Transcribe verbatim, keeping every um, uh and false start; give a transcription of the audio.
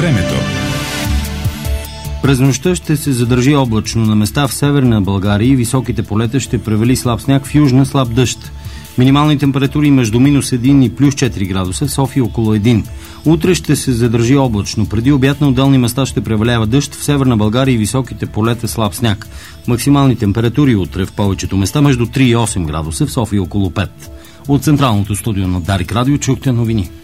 Времето. През нощта ще се задържи облачно на места в северна България и високите полета ще превали слаб сняг, в южна слаб дъжд. Минимални температури между минус един и плюс четири градуса, в София около един. Утре ще се задържи облачно. Преди обяд на отделни места ще превалява дъжд, в северна България и високите полета слаб сняг. Максимални температури утре в повечето места между три и осем градуса, в София около пет. От централното студио на Дарик Радио чухте новини.